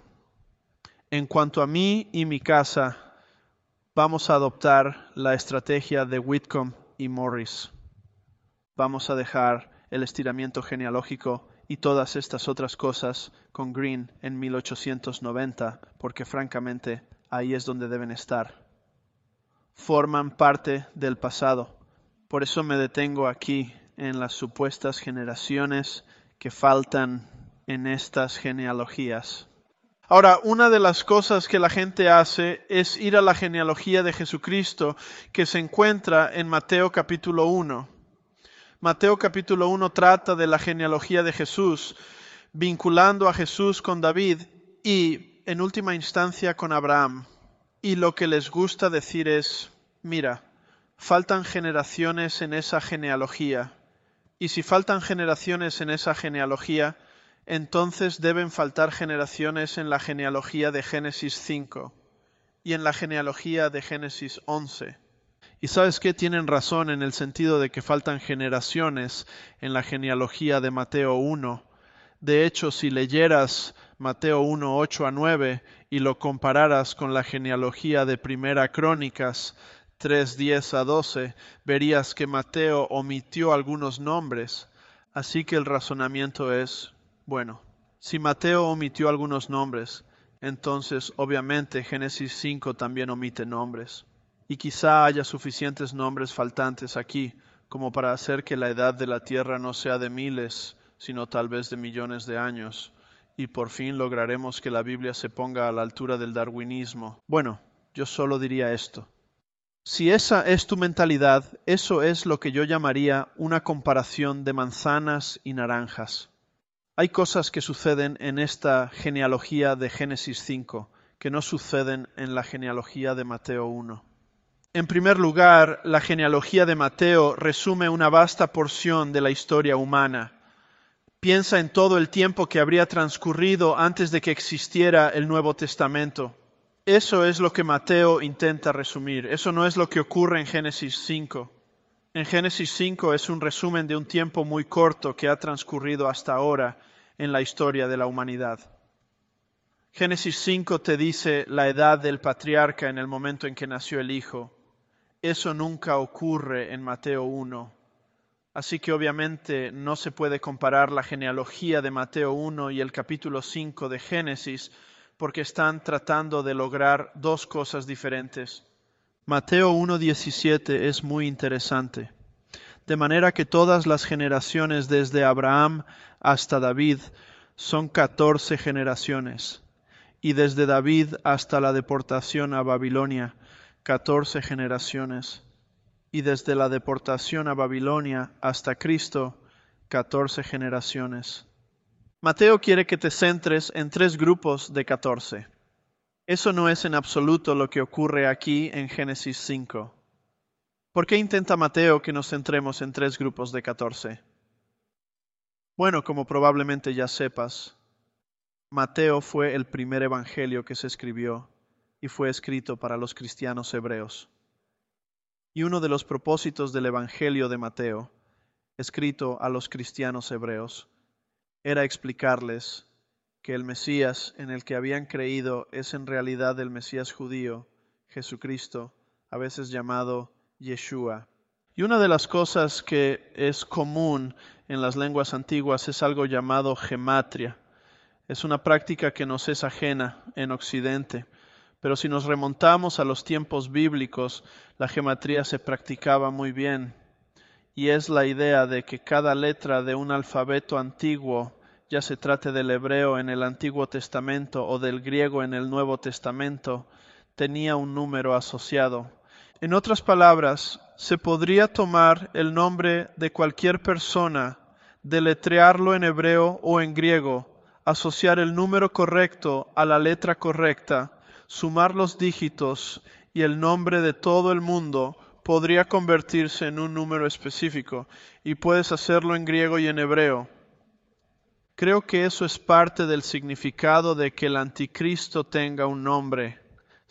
En cuanto a mí y mi casa, vamos a adoptar la estrategia de Whitcomb y Morris. Vamos a dejar el estiramiento genealógico y todas estas otras cosas con Green en mil ochocientos noventa, porque francamente ahí es donde deben estar. Forman parte del pasado. Por eso me detengo aquí en las supuestas generaciones que faltan en estas genealogías. Ahora, una de las cosas que la gente hace es ir a la genealogía de Jesucristo, que se encuentra en Mateo capítulo uno. Mateo capítulo uno trata de la genealogía de Jesús, vinculando a Jesús con David y, en última instancia, con Abraham. Y lo que les gusta decir es: mira, faltan generaciones en esa genealogía. Y si faltan generaciones en esa genealogía, entonces deben faltar generaciones en la genealogía de Génesis cinco y en la genealogía de Génesis once. Y sabes que tienen razón en el sentido de que faltan generaciones en la genealogía de Mateo uno. De hecho, si leyeras Mateo uno, ocho a nueve y lo compararas con la genealogía de Primera Crónicas tres, diez a doce, verías que Mateo omitió algunos nombres. Así que el razonamiento es, bueno, si Mateo omitió algunos nombres, entonces obviamente Génesis cinco también omite nombres. Y quizá haya suficientes nombres faltantes aquí como para hacer que la edad de la tierra no sea de miles, sino tal vez de millones de años, y por fin lograremos que la Biblia se ponga a la altura del darwinismo. Bueno, yo solo diría esto. Si esa es tu mentalidad, eso es lo que yo llamaría una comparación de manzanas y naranjas. Hay cosas que suceden en esta genealogía de Génesis cinco que no suceden en la genealogía de Mateo uno. En primer lugar, la genealogía de Mateo resume una vasta porción de la historia humana. Piensa en todo el tiempo que habría transcurrido antes de que existiera el Nuevo Testamento. Eso es lo que Mateo intenta resumir. Eso no es lo que ocurre en Génesis cinco. En Génesis cinco es un resumen de un tiempo muy corto que ha transcurrido hasta ahora en la historia de la humanidad. Génesis cinco te dice la edad del patriarca en el momento en que nació el hijo. Eso nunca ocurre en Mateo uno. Así que obviamente no se puede comparar la genealogía de Mateo uno y el capítulo cinco de Génesis porque están tratando de lograr dos cosas diferentes. Mateo uno diecisiete es muy interesante. De manera que todas las generaciones desde Abraham hasta David son catorce generaciones, y desde David hasta la deportación a Babilonia, catorce generaciones, y desde la deportación a Babilonia hasta Cristo, catorce generaciones. Mateo quiere que te centres en tres grupos de catorce. Eso no es en absoluto lo que ocurre aquí en Génesis cinco. ¿Por qué intenta Mateo que nos centremos en tres grupos de catorce? Bueno, como probablemente ya sepas, Mateo fue el primer evangelio que se escribió y fue escrito para los cristianos hebreos. Y uno de los propósitos del evangelio de Mateo, escrito a los cristianos hebreos, era explicarles que el Mesías en el que habían creído es en realidad el Mesías judío, Jesucristo, a veces llamado Yeshua. Y una de las cosas que es común en las lenguas antiguas es algo llamado gematria. Es una práctica que nos es ajena en Occidente, pero si nos remontamos a los tiempos bíblicos, la gematría se practicaba muy bien. Y es la idea de que cada letra de un alfabeto antiguo, ya se trate del hebreo en el Antiguo Testamento o del griego en el Nuevo Testamento, tenía un número asociado. En otras palabras, se podría tomar el nombre de cualquier persona, deletrearlo en hebreo o en griego, asociar el número correcto a la letra correcta, sumar los dígitos y el nombre de todo el mundo podría convertirse en un número específico, y puedes hacerlo en griego y en hebreo. Creo que eso es parte del significado de que el anticristo tenga un nombre,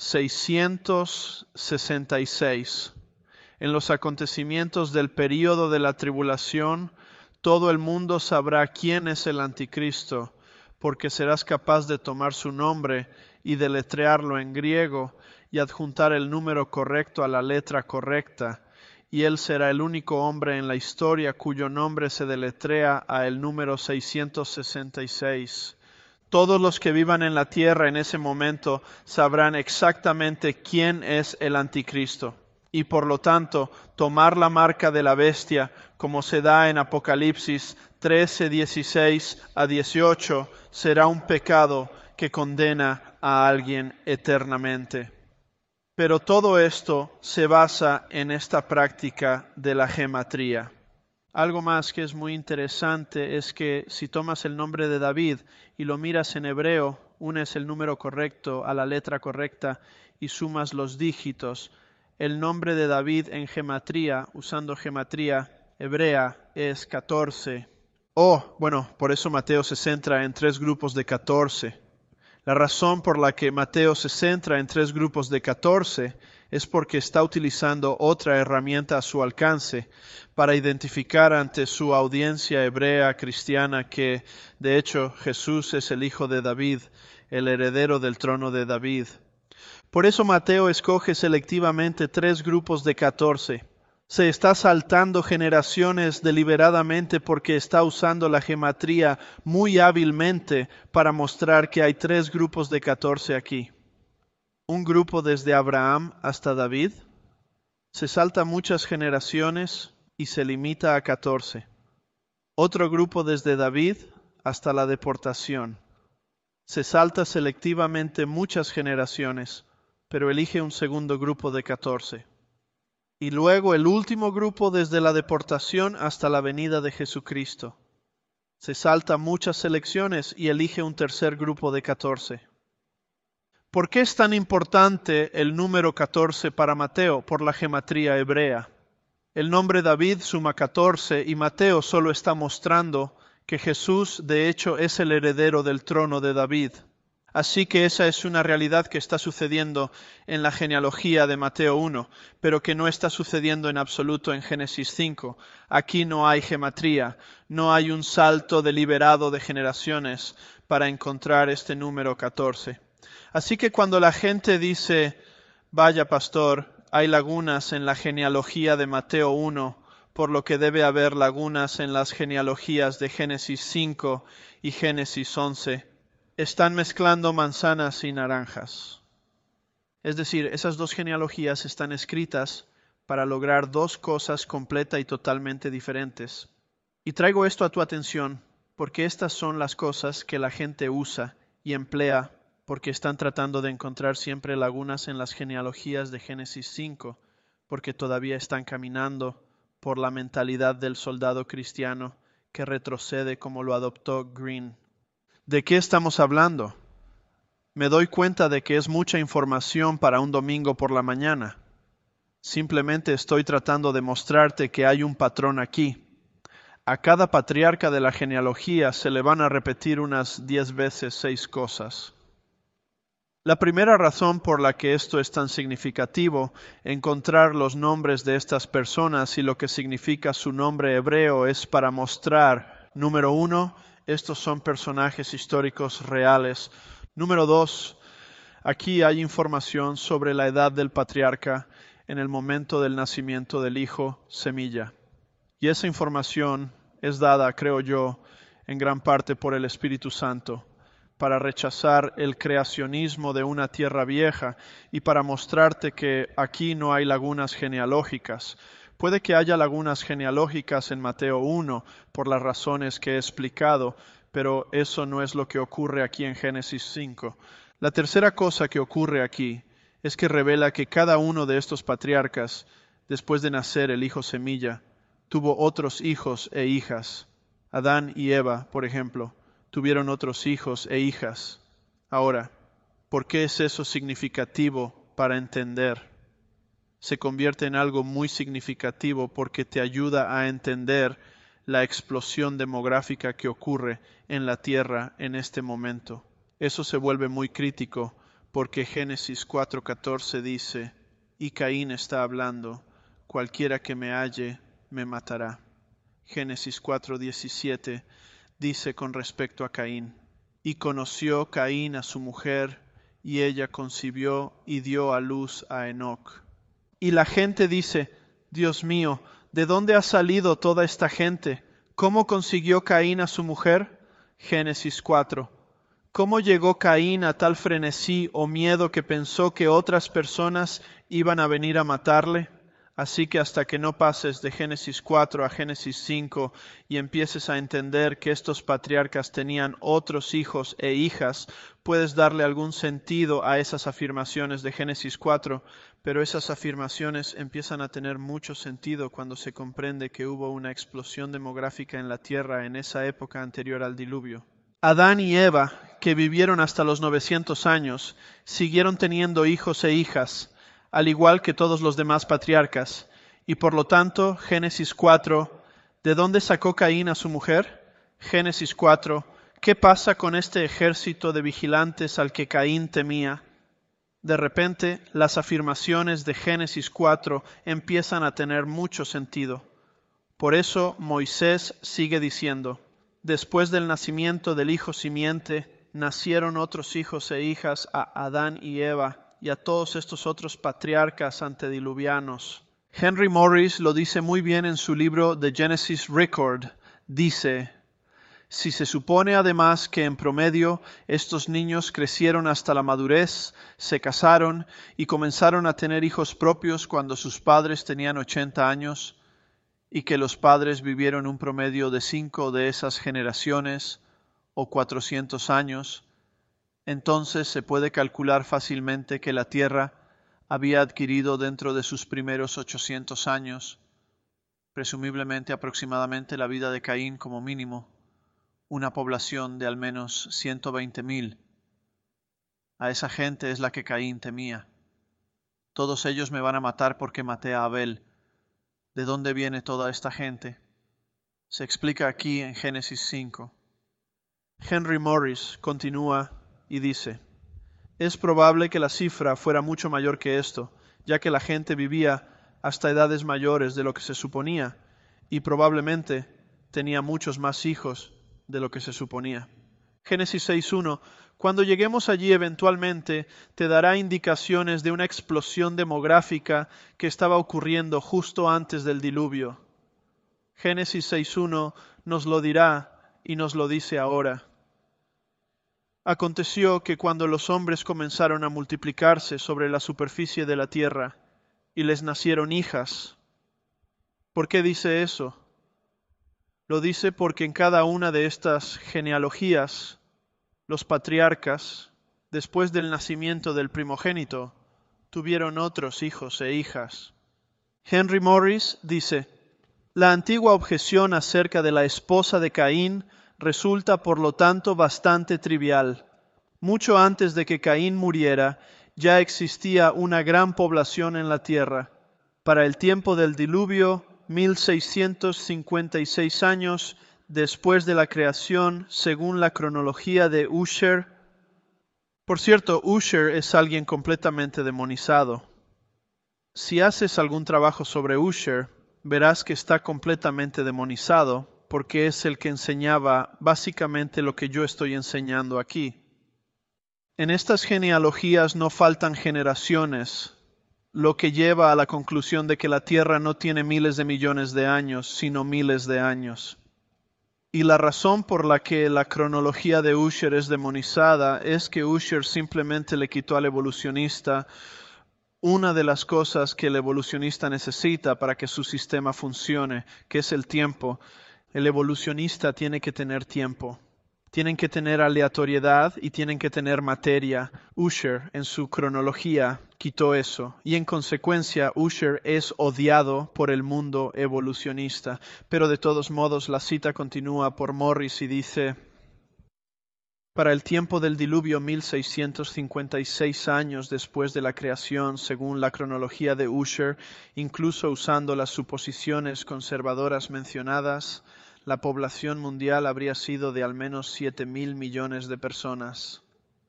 seiscientos sesenta y seis. En los acontecimientos del período de la tribulación, todo el mundo sabrá quién es el anticristo, porque serás capaz de tomar su nombre y deletrearlo en griego y adjuntar el número correcto a la letra correcta, y él será el único hombre en la historia cuyo nombre se deletrea a el número seiscientos sesenta y seis. Todos los que vivan en la tierra en ese momento sabrán exactamente quién es el anticristo, y por lo tanto tomar la marca de la bestia, como se da en Apocalipsis trece, dieciséis a dieciocho, será un pecado que condena a alguien eternamente. Pero todo esto se basa en esta práctica de la gematría. Algo más que es muy interesante es que si tomas el nombre de David y lo miras en hebreo, unes el número correcto a la letra correcta y sumas los dígitos. El nombre de David en gematría, usando gematría hebrea, es catorce. Oh, bueno, por eso Mateo se centra en tres grupos de catorce. La razón por la que Mateo se centra en tres grupos de catorce es porque está utilizando otra herramienta a su alcance para identificar ante su audiencia hebrea cristiana que, de hecho, Jesús es el hijo de David, el heredero del trono de David. Por eso Mateo escoge selectivamente tres grupos de catorce. Se está saltando generaciones deliberadamente porque está usando la gematría muy hábilmente para mostrar que hay tres grupos de catorce aquí. Un grupo desde Abraham hasta David, se salta muchas generaciones y se limita a catorce. Otro grupo desde David hasta la deportación. Se salta selectivamente muchas generaciones, pero elige un segundo grupo de catorce. Y luego el último grupo desde la deportación hasta la venida de Jesucristo. Se salta muchas selecciones y elige un tercer grupo de catorce. ¿Por qué es tan importante el número catorce para Mateo? Por la gematría hebrea. El nombre David suma catorce y Mateo solo está mostrando que Jesús de hecho es el heredero del trono de David. Así que esa es una realidad que está sucediendo en la genealogía de Mateo uno, pero que no está sucediendo en absoluto en Génesis cinco. Aquí no hay gematría, no hay un salto deliberado de generaciones para encontrar este número catorce. Así que cuando la gente dice, vaya pastor, hay lagunas en la genealogía de Mateo uno, por lo que debe haber lagunas en las genealogías de Génesis cinco y Génesis once, están mezclando manzanas y naranjas. Es decir, esas dos genealogías están escritas para lograr dos cosas completa y totalmente diferentes. Y traigo esto a tu atención porque estas son las cosas que la gente usa y emplea porque están tratando de encontrar siempre lagunas en las genealogías de Génesis cinco, porque todavía están caminando por la mentalidad del soldado cristiano que retrocede como lo adoptó Green. ¿De qué estamos hablando? Me doy cuenta de que es mucha información para un domingo por la mañana. Simplemente estoy tratando de mostrarte que hay un patrón aquí. A cada patriarca de la genealogía se le van a repetir unas diez veces seis cosas. La primera razón por la que esto es tan significativo, encontrar los nombres de estas personas y lo que significa su nombre hebreo, es para mostrar, número uno, estos son personajes históricos reales. Número dos, aquí hay información sobre la edad del patriarca en el momento del nacimiento del hijo semilla. Y esa información es dada, creo yo, en gran parte por el Espíritu Santo, para rechazar el creacionismo de una tierra vieja y para mostrarte que aquí no hay lagunas genealógicas. Puede que haya lagunas genealógicas en Mateo uno por las razones que he explicado, pero eso no es lo que ocurre aquí en Génesis cinco. La tercera cosa que ocurre aquí es que revela que cada uno de estos patriarcas, después de nacer el hijo semilla, tuvo otros hijos e hijas. Adán y Eva, por ejemplo, tuvieron otros hijos e hijas. Ahora, ¿por qué es eso significativo para entender? Se convierte en algo muy significativo porque te ayuda a entender la explosión demográfica que ocurre en la tierra en este momento. Eso se vuelve muy crítico porque Génesis cuatro catorce dice, y Caín está hablando, cualquiera que me halle me matará. Génesis cuatro diecisiete dice con respecto a Caín, y conoció Caín a su mujer, y ella concibió y dio a luz a Enoc. Y la gente dice, Dios mío, ¿de dónde ha salido toda esta gente? ¿Cómo consiguió Caín a su mujer? Génesis cuatro. ¿Cómo llegó Caín a tal frenesí o miedo que pensó que otras personas iban a venir a matarle? Así que hasta que no pases de Génesis cuatro a Génesis cinco y empieces a entender que estos patriarcas tenían otros hijos e hijas, puedes darle algún sentido a esas afirmaciones de Génesis cuatro, pero esas afirmaciones empiezan a tener mucho sentido cuando se comprende que hubo una explosión demográfica en la tierra en esa época anterior al diluvio. Adán y Eva, que vivieron hasta los novecientos años, siguieron teniendo hijos e hijas, al igual que todos los demás patriarcas, y por lo tanto, Génesis cuatro, ¿de dónde sacó Caín a su mujer? Génesis cuatro, ¿qué pasa con este ejército de vigilantes al que Caín temía? De repente, las afirmaciones de Génesis cuatro empiezan a tener mucho sentido. Por eso Moisés sigue diciendo, después del nacimiento del hijo simiente, nacieron otros hijos e hijas a Adán y Eva y a todos estos otros patriarcas antediluvianos. Henry Morris lo dice muy bien en su libro The Genesis Record. Dice, si se supone además que en promedio estos niños crecieron hasta la madurez, se casaron y comenzaron a tener hijos propios cuando sus padres tenían ochenta años, y que los padres vivieron un promedio de cinco de esas generaciones o cuatrocientos años, entonces se puede calcular fácilmente que la Tierra había adquirido dentro de sus primeros ochocientos años, presumiblemente aproximadamente la vida de Caín como mínimo, una población de al menos ciento veinte mil. A esa gente es la que Caín temía. Todos ellos me van a matar porque maté a Abel. ¿De dónde viene toda esta gente? Se explica aquí en Génesis cinco. Henry Morris continúa y dice, es probable que la cifra fuera mucho mayor que esto, ya que la gente vivía hasta edades mayores de lo que se suponía, y probablemente tenía muchos más hijos de lo que se suponía. Génesis seis uno. Cuando lleguemos allí eventualmente, te dará indicaciones de una explosión demográfica que estaba ocurriendo justo antes del diluvio. Génesis seis uno nos lo dirá y nos lo dice ahora. Aconteció que cuando los hombres comenzaron a multiplicarse sobre la superficie de la tierra, y les nacieron hijas. ¿Por qué dice eso? Lo dice porque en cada una de estas genealogías, los patriarcas, después del nacimiento del primogénito, tuvieron otros hijos e hijas. Henry Morris dice, la antigua objeción acerca de la esposa de Caín resulta por lo tanto bastante trivial. Mucho antes de que Caín muriera, ya existía una gran población en la tierra. Para el tiempo del diluvio, mil seiscientos cincuenta y seis años después de la creación, según la cronología de Ussher. Por cierto, Ussher es alguien completamente demonizado. Si haces algún trabajo sobre Ussher, verás que está completamente demonizado, porque es el que enseñaba básicamente lo que yo estoy enseñando aquí. En estas genealogías no faltan generaciones, lo que lleva a la conclusión de que la Tierra no tiene miles de millones de años, sino miles de años. Y la razón por la que la cronología de Ussher es demonizada es que Ussher simplemente le quitó al evolucionista una de las cosas que el evolucionista necesita para que su sistema funcione, que es el tiempo. El evolucionista tiene que tener tiempo. Tienen que tener aleatoriedad y tienen que tener materia. Ussher, en su cronología, quitó eso. Y en consecuencia, Ussher es odiado por el mundo evolucionista. Pero de todos modos, la cita continúa por Morris y dice, para el tiempo del diluvio, mil seiscientos cincuenta y seis años después de la creación, según la cronología de Ussher, incluso usando las suposiciones conservadoras mencionadas, la población mundial habría sido de al menos siete mil millones de personas.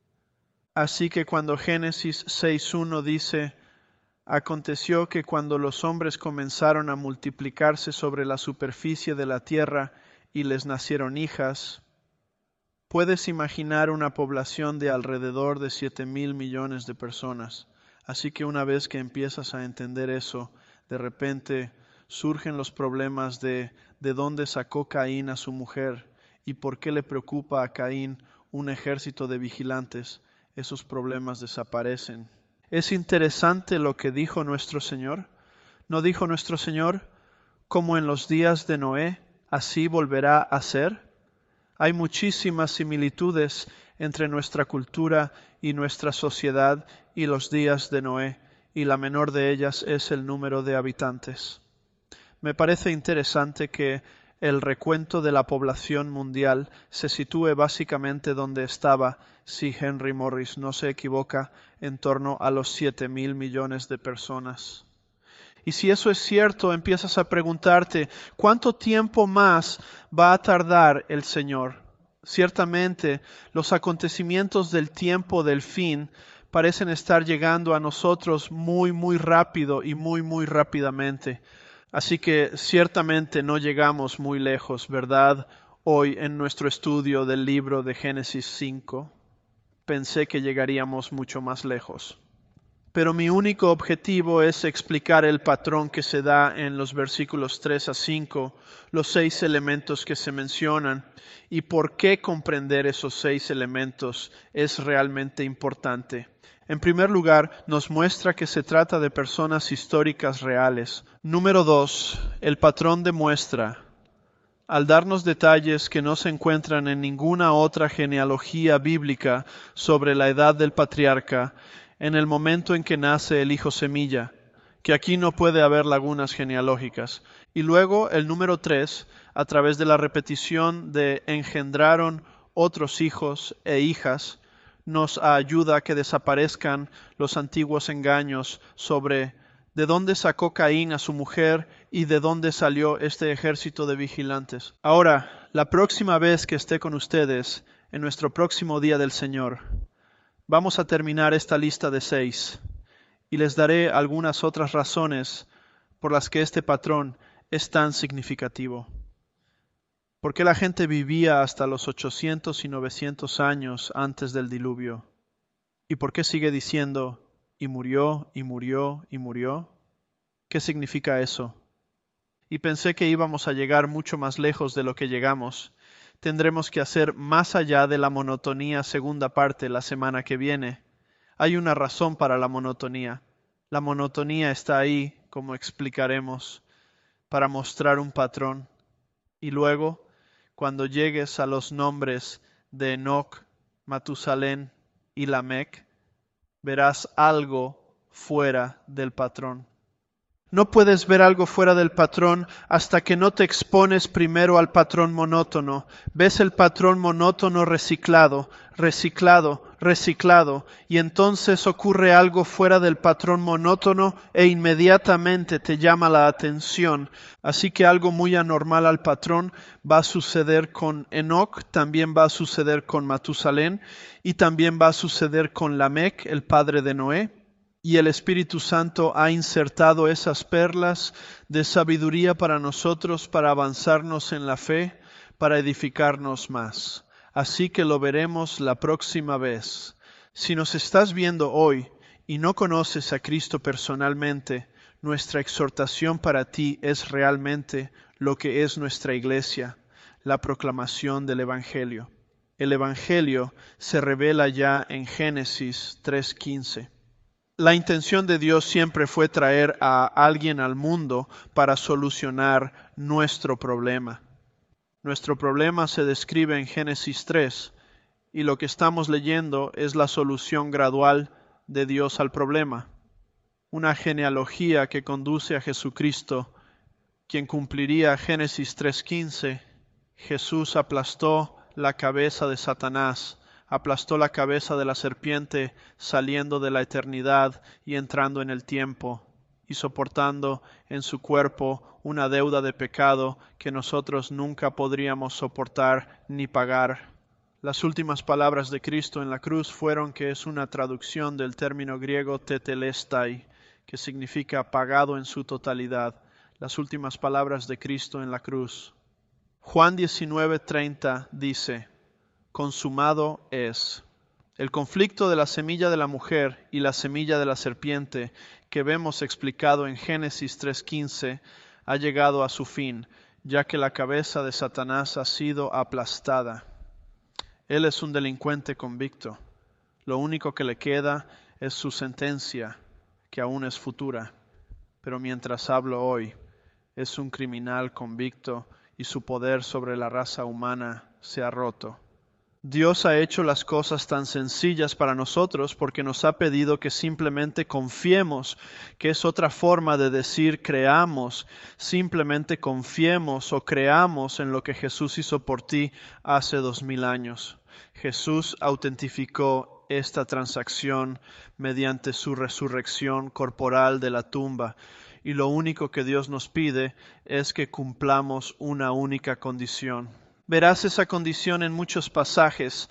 Así que cuando Génesis seis uno dice, aconteció que cuando los hombres comenzaron a multiplicarse sobre la superficie de la tierra y les nacieron hijas, puedes imaginar una población de alrededor de siete mil millones de personas. Así que una vez que empiezas a entender eso, de repente surgen los problemas de de dónde sacó Caín a su mujer y por qué le preocupa a Caín un ejército de vigilantes. Esos problemas desaparecen. Es interesante lo que dijo nuestro Señor. ¿No dijo nuestro Señor, como en los días de Noé, así volverá a ser? Hay muchísimas similitudes entre nuestra cultura y nuestra sociedad y los días de Noé, y la menor de ellas es el número de habitantes. Me parece interesante que el recuento de la población mundial se sitúe básicamente donde estaba, si Henry Morris no se equivoca, en torno a los siete mil millones de personas. Y si eso es cierto, empiezas a preguntarte, ¿cuánto tiempo más va a tardar el Señor? Ciertamente, los acontecimientos del tiempo del fin parecen estar llegando a nosotros muy, muy rápido y muy, muy rápidamente. Así que ciertamente no llegamos muy lejos, ¿verdad? Hoy en nuestro estudio del libro de Génesis cinco, pensé que llegaríamos mucho más lejos. Pero mi único objetivo es explicar el patrón que se da en los versículos tres a cinco, los seis elementos que se mencionan, y por qué comprender esos seis elementos es realmente importante. En primer lugar, nos muestra que se trata de personas históricas reales. Número dos, el patrón demuestra, al darnos detalles que no se encuentran en ninguna otra genealogía bíblica sobre la edad del patriarca, en el momento en que nace el hijo semilla, que aquí no puede haber lagunas genealógicas. Y luego el número tres, a través de la repetición de engendraron otros hijos e hijas, nos ayuda a que desaparezcan los antiguos engaños sobre de dónde sacó Caín a su mujer y de dónde salió este ejército de vigilantes. Ahora, la próxima vez que esté con ustedes, en nuestro próximo día del Señor, vamos a terminar esta lista de seis y les daré algunas otras razones por las que este patrón es tan significativo. ¿Por qué la gente vivía hasta los ochocientos y novecientos años antes del diluvio? ¿Y por qué sigue diciendo, y murió, y murió, y murió? ¿Qué significa eso? Y pensé que íbamos a llegar mucho más lejos de lo que llegamos. Tendremos que hacer más allá de la monotonía segunda parte la semana que viene. Hay una razón para la monotonía. La monotonía está ahí, como explicaremos, para mostrar un patrón. Y luego, cuando llegues a los nombres de Enoc, Matusalén y Lamec, verás algo fuera del patrón. No puedes ver algo fuera del patrón hasta que no te expones primero al patrón monótono. Ves el patrón monótono reciclado, reciclado, reciclado, y entonces ocurre algo fuera del patrón monótono e inmediatamente te llama la atención. Así que algo muy anormal al patrón va a suceder con Enoc, también va a suceder con Matusalén y también va a suceder con Lamec, el padre de Noé. Y el Espíritu Santo ha insertado esas perlas de sabiduría para nosotros, para avanzarnos en la fe, para edificarnos más. Así que lo veremos la próxima vez. Si nos estás viendo hoy y no conoces a Cristo personalmente, nuestra exhortación para ti es realmente lo que es nuestra iglesia, la proclamación del Evangelio. El Evangelio se revela ya en Génesis tres quince. La intención de Dios siempre fue traer a alguien al mundo para solucionar nuestro problema. Nuestro problema se describe en Génesis tres y lo que estamos leyendo es la solución gradual de Dios al problema. Una genealogía que conduce a Jesucristo, quien cumpliría Génesis tres quince. Jesús aplastó la cabeza de Satanás, aplastó la cabeza de la serpiente saliendo de la eternidad y entrando en el tiempo y soportando en su cuerpo una deuda de pecado que nosotros nunca podríamos soportar ni pagar. Las últimas palabras de Cristo en la cruz fueron que es una traducción del término griego tetelestai, que significa pagado en su totalidad. Las últimas palabras de Cristo en la cruz. Juan diecinueve treinta dice, consumado es. El conflicto de la semilla de la mujer y la semilla de la serpiente que vemos explicado en Génesis tres quince ha llegado a su fin, ya que la cabeza de Satanás ha sido aplastada. Él es un delincuente convicto. Lo único que le queda es su sentencia, que aún es futura. Pero mientras hablo hoy, es un criminal convicto y su poder sobre la raza humana se ha roto. Dios ha hecho las cosas tan sencillas para nosotros porque nos ha pedido que simplemente confiemos, que es otra forma de decir creamos, simplemente confiemos o creamos en lo que Jesús hizo por ti hace dos mil años. Jesús autentificó esta transacción mediante su resurrección corporal de la tumba. Y lo único que Dios nos pide es que cumplamos una única condición. Verás esa condición en muchos pasajes.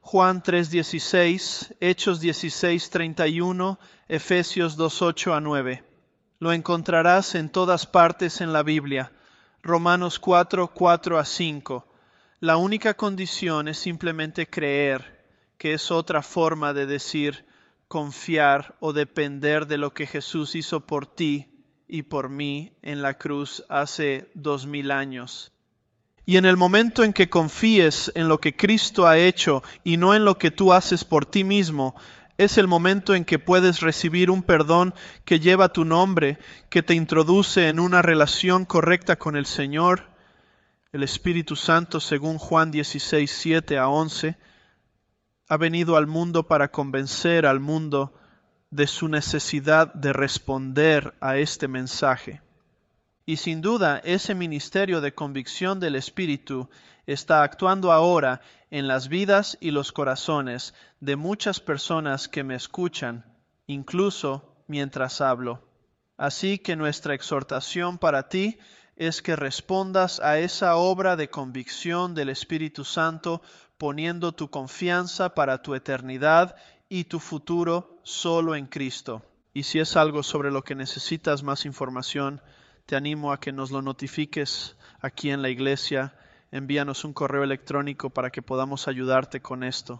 Juan tres dieciséis, Hechos dieciséis treinta y uno, Efesios dos ocho a nueve. Lo encontrarás en todas partes en la Biblia. Romanos cuatro cuatro a cinco. La única condición es simplemente creer, que es otra forma de decir confiar o depender de lo que Jesús hizo por ti y por mí en la cruz hace dos mil años. Y en el momento en que confíes en lo que Cristo ha hecho y no en lo que tú haces por ti mismo, es el momento en que puedes recibir un perdón que lleva tu nombre, que te introduce en una relación correcta con el Señor. El Espíritu Santo, según Juan dieciséis siete a once, ha venido al mundo para convencer al mundo de su necesidad de responder a este mensaje. Y sin duda, ese ministerio de convicción del Espíritu está actuando ahora en las vidas y los corazones de muchas personas que me escuchan, incluso mientras hablo. Así que nuestra exhortación para ti es que respondas a esa obra de convicción del Espíritu Santo, poniendo tu confianza para tu eternidad y tu futuro solo en Cristo. Y si es algo sobre lo que necesitas más información, te animo a que nos lo notifiques aquí en la iglesia. Envíanos un correo electrónico para que podamos ayudarte con esto.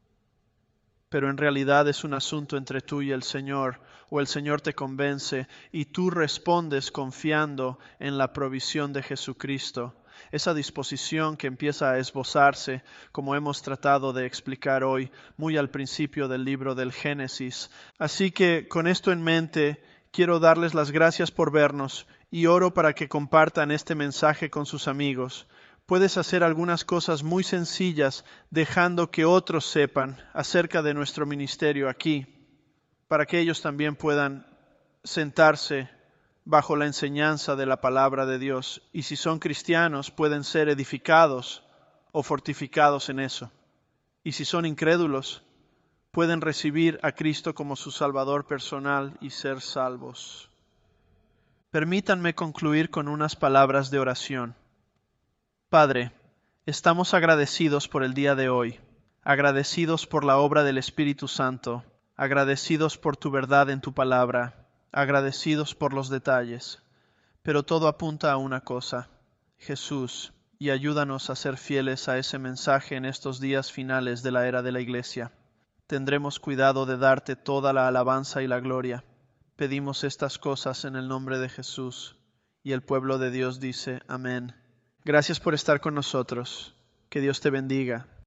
Pero en realidad es un asunto entre tú y el Señor, o el Señor te convence y tú respondes confiando en la provisión de Jesucristo. Esa disposición que empieza a esbozarse, como hemos tratado de explicar hoy, muy al principio del libro del Génesis. Así que con esto en mente, quiero darles las gracias por vernos y oro para que compartan este mensaje con sus amigos. Puedes hacer algunas cosas muy sencillas dejando que otros sepan acerca de nuestro ministerio aquí, para que ellos también puedan sentarse bajo la enseñanza de la palabra de Dios. Y si son cristianos, pueden ser edificados o fortificados en eso. Y si son incrédulos, pueden recibir a Cristo como su Salvador personal y ser salvos. Permítanme concluir con unas palabras de oración. Padre, estamos agradecidos por el día de hoy, agradecidos por la obra del Espíritu Santo, agradecidos por tu verdad en tu palabra, agradecidos por los detalles. Pero todo apunta a una cosa, Jesús, y ayúdanos a ser fieles a ese mensaje en estos días finales de la era de la Iglesia. Tendremos cuidado de darte toda la alabanza y la gloria. Pedimos estas cosas en el nombre de Jesús. Y el pueblo de Dios dice, amén. Gracias por estar con nosotros. Que Dios te bendiga.